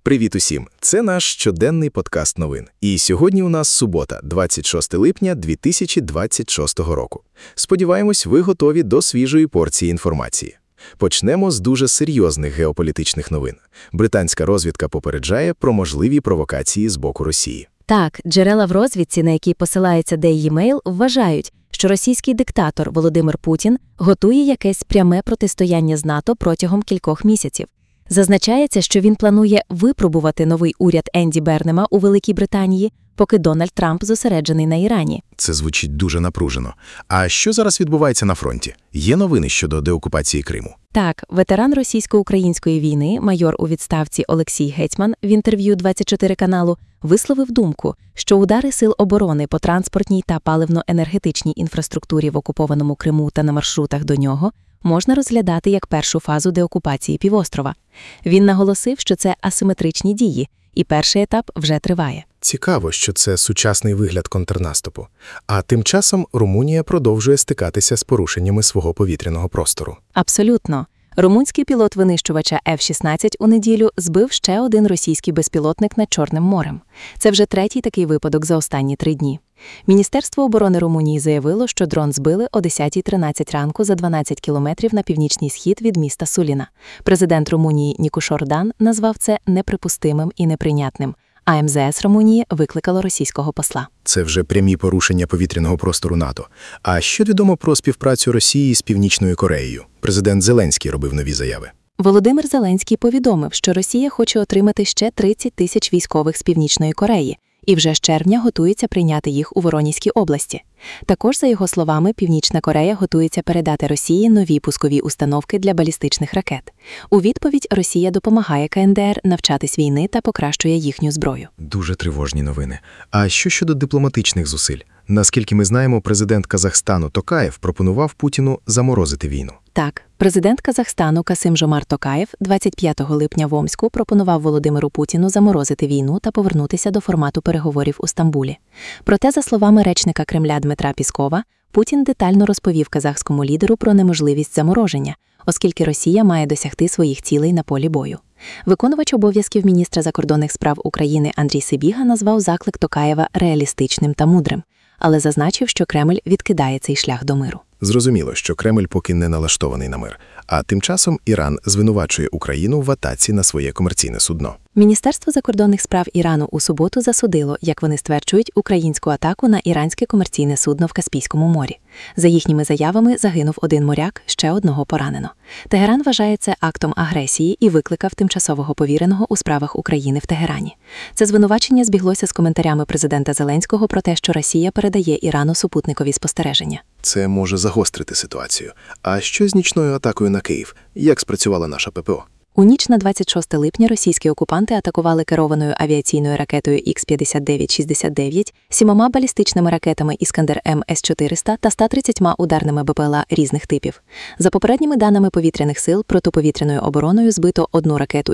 Привіт усім! Це наш щоденний подкаст новин. І сьогодні у нас субота, 26 липня 2026 року. Сподіваємось, ви готові до свіжої порції інформації. Почнемо з дуже серйозних геополітичних новин. Британська розвідка попереджає про можливі провокації з боку Росії. Так, джерела в розвідці, на які посилається Daily Mail, вважають, що російський диктатор Володимир Путін готує якесь пряме протистояння з НАТО протягом кількох місяців. Зазначається, що він планує випробувати новий уряд Енді Бернема у Великій Британії, поки Дональд Трамп зосереджений на Ірані. Це звучить дуже напружено. А що зараз відбувається на фронті? Є новини щодо деокупації Криму? Так, ветеран російсько-української війни, майор у відставці Олексій Гетьман в інтерв'ю 24 каналу висловив думку, що удари Сил оборони по транспортній та паливно-енергетичній інфраструктурі в окупованому Криму та на маршрутах до нього можна розглядати як першу фазу деокупації півострова. Він наголосив, що це асиметричні дії, і перший етап вже триває. Цікаво, що це сучасний вигляд контрнаступу. А тим часом Румунія продовжує стикатися з порушеннями свого повітряного простору. Абсолютно. Румунський пілот винищувача F-16 у неділю збив ще один російський безпілотник над Чорним морем. Це вже третій такий випадок за останні 3 дні. Міністерство оборони Румунії заявило, що дрон збили о 10:13 ранку за 12 кілометрів на північний схід від міста Суліна. Президент Румунії Никош Ордан назвав це неприпустимим і неприйнятним. А МЗС Румунії викликало російського посла. Це вже прямі порушення повітряного простору НАТО. А що відомо про співпрацю Росії з Північною Кореєю? Президент Зеленський робив нові заяви. Володимир Зеленський повідомив, що Росія хоче отримати ще 30 тисяч військових з Північної Кореї, і вже з червня готується прийняти їх у Воронізькій області. Також, за його словами, Північна Корея готується передати Росії нові пускові установки для балістичних ракет. У відповідь Росія допомагає КНДР навчатись війни та покращує їхню зброю. Дуже тривожні новини. А що щодо дипломатичних зусиль? Наскільки ми знаємо, президент Казахстану Токаєв пропонував Путіну заморозити війну. Так, президент Казахстану Касим-Жомарт Токаєв 25 липня в Омську пропонував Володимиру Путіну заморозити війну та повернутися до формату переговорів у Стамбулі. Проте, за словами речника Кремля Дмитра Піскова, Путін детально розповів казахському лідеру про неможливість замороження, оскільки Росія має досягти своїх цілей на полі бою. Виконувач обов'язків міністра закордонних справ України Андрій Сибіга назвав заклик Токаєва реалістичним та мудрим, але зазначив, що Кремль відкидає цей шлях до миру. Зрозуміло, що Кремль поки не налаштований на мир. А тим часом Іран звинувачує Україну в атаці на своє комерційне судно. Міністерство закордонних справ Ірану у суботу засудило, як вони стверджують, українську атаку на іранське комерційне судно в Каспійському морі. За їхніми заявами, загинув 1 моряк, ще 1 поранено. Тегеран вважає це актом агресії і викликав тимчасового повіреного у справах України в Тегерані. Це звинувачення збіглося з коментарями президента Зеленського про те, що Росія передає Ірану супутникові спостереження. Це може загострити ситуацію. А що з нічною атакою на Київ? Як спрацювала наша ППО? У ніч на 26 липня російські окупанти атакували керованою авіаційною ракетою Х-59-69, 7 балістичними ракетами «Іскандер-М С-400» та 130 ударними БПЛА різних типів. За попередніми даними повітряних сил, протиповітряною обороною збито 1 ракету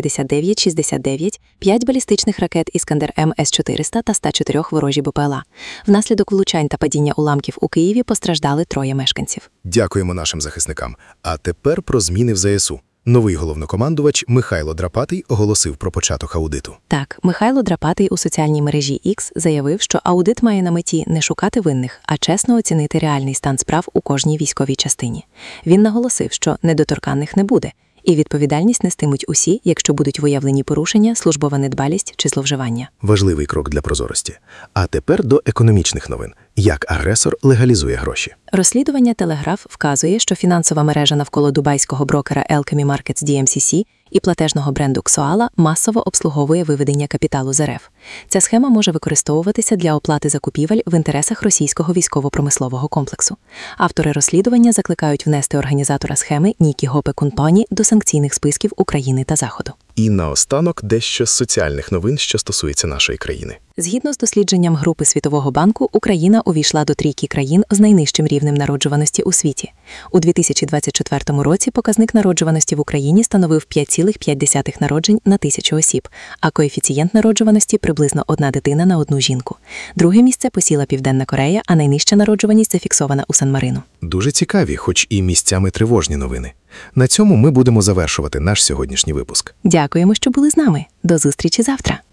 Х-59-69, 5 балістичних ракет «Іскандер-М С-400» та 104 ворожі БПЛА. Внаслідок влучань та падіння уламків у Києві постраждали 3 мешканців. Дякуємо нашим захисникам. А тепер про зміни в ЗСУ. Новий головнокомандувач Михайло Драпатий оголосив про початок аудиту. Так, Михайло Драпатий у соціальній мережі X заявив, що аудит має на меті не шукати винних, а чесно оцінити реальний стан справ у кожній військовій частині. Він наголосив, що недоторканних не буде, і відповідальність нестимуть усі, якщо будуть виявлені порушення, службова недбалість чи зловживання. Важливий крок для прозорості. А тепер до економічних новин. Як агресор легалізує гроші. Розслідування «Телеграф» вказує, що фінансова мережа навколо дубайського брокера Alchemy Markets DMCC і платежного бренду Xoala масово обслуговує виведення капіталу з РФ. Ця схема може використовуватися для оплати закупівель в інтересах російського військово-промислового комплексу. Автори розслідування закликають внести організатора схеми Нікі Гопе Кунтоні до санкційних списків України та Заходу. І наостанок дещо з соціальних новин, що стосується нашої країни. Згідно з дослідженням групи Світового банку, Україна увійшла до трійки країн з найнижчим рівнем народжуваності у світі. У 2024 році показник народжуваності в Україні становив 5,5 народжень на 1000 осіб, а коефіцієнт народжуваності приблизно 1 дитина на 1 жінку. Друге місце посіла Південна Корея, а найнижча народжуваність зафіксована у Сан-Марино. Дуже цікаві, хоч і місцями тривожні новини. На цьому ми будемо завершувати наш сьогоднішній випуск. Дякуємо, що були з нами. До зустрічі завтра.